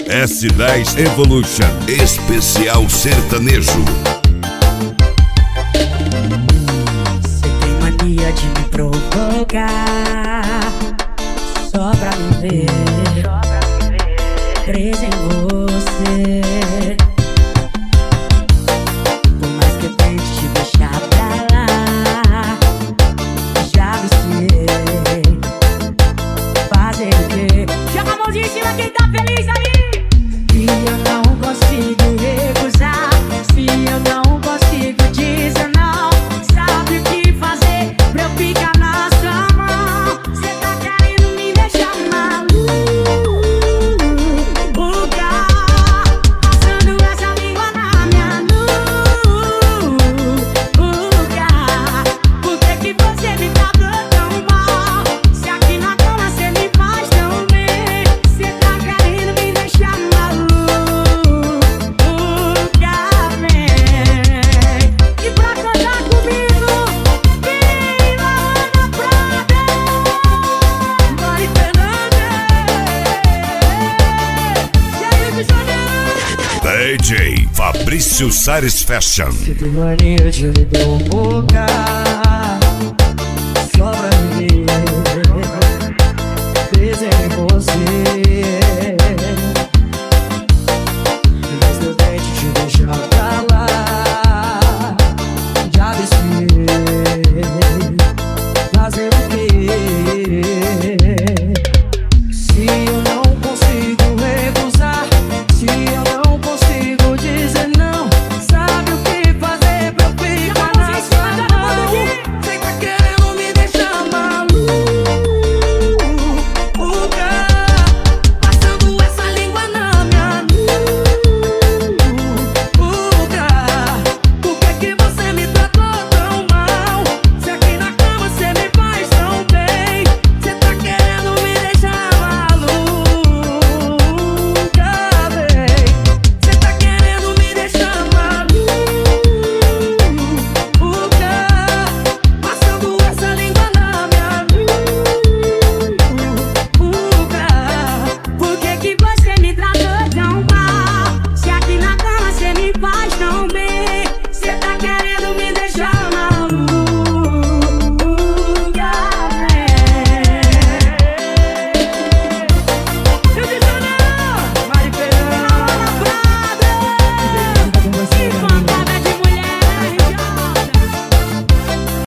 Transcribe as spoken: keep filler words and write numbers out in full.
S dez Evolution Especial Sertanejo. Você tem mania de me provocar só pra me ver presa em você. Por mais que eu tente te deixar pra lá, já viciei. Fazer o quê? Joga a mãozinha em cima quem tá feliz aí. E eu não consigo recusar. Se eu não consigo dizer não, sabe o que fazer pra eu ficar na sua mão? Cê tá querendo me deixar maluca, passando essa língua na minha nuca. Por que que você me tratou tão mal? Se aqui na cama cê me faz tão bem. Cê tá querendo me deixar maluca, bem. E pra cantar comigo, quem vai na praia? Mari Fernandes. E aí, bichoneiro? D J Fabrício Sares Fashion. Você tem mania de me provocar só pra me ver presa em você.